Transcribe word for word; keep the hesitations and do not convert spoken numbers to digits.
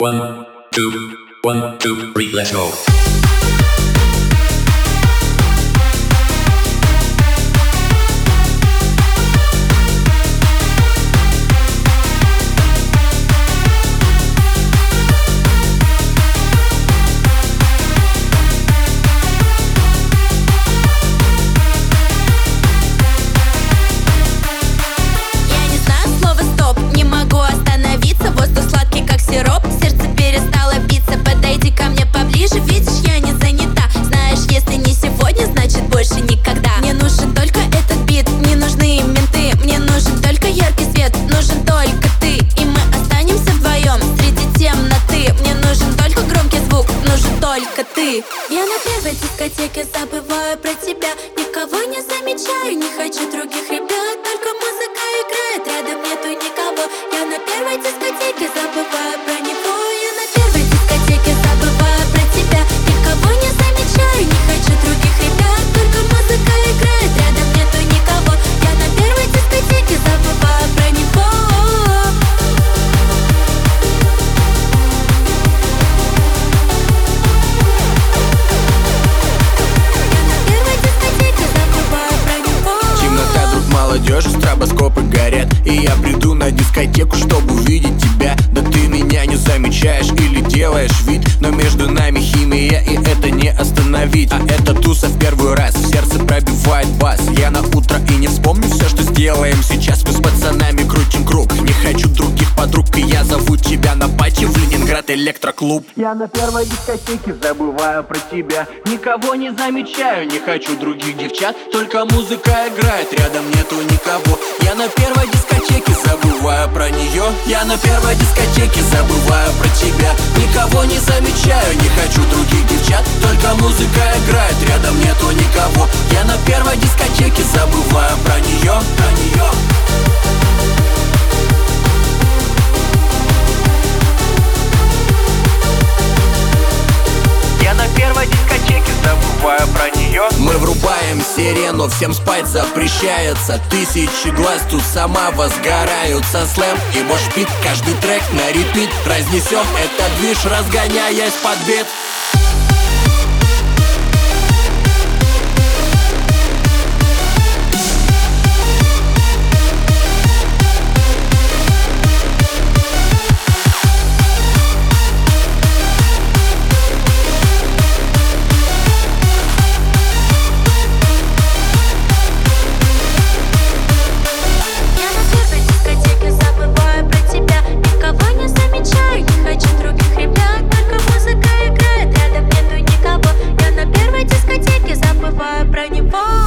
One, two, one, two, three, let's go. Только ты. Я на первой дискотеке забываю про тебя. Никого не замечаю, не хочу других ребят. Только музыка играет, рядом нету никого. Я на первой дискотеке забываю про него. Я на первой дискотеке забываю про тебя. Никого не замечаю, не хочу других ребят. Только музыка играет, рядом нету никого. Я на первой дискотеке забываю про него. Молодежь, стробоскопы горят, и я приду на дискотеку, чтобы увидеть тебя. Да ты меня не замечаешь или делаешь вид, но между нами химия, и это не остановить. А эта туса в первый раз в сердце пробивает бас. Я на утро и не вспомню все, что сделаем сейчас. Мы с пацанами крутим круг, не хочу других подруг, и я зову тебя на пати в Ленинград Электроклуб. Я на первой дискотеке забываю про тебя. Никого не замечаю, не хочу других девчат. Только музыка играет, рядом нету никого. Я на первой дискотеке забываю про нее. Я на первой дискотеке забываю про тебя. Никого не замечаю, не хочу других девчат. Только музыка играет, рядом нету никого. Я на первой дискотеке забываю про нее, про нее. Я на первой дискотеке забываю про нее. Мы врубаем сирену, всем спать запрещается. Тысячи глаз тут сама возгораются. Слэм и мошпит, каждый трек на репит. Разнесем этот движ, разгоняясь под бит. Про него.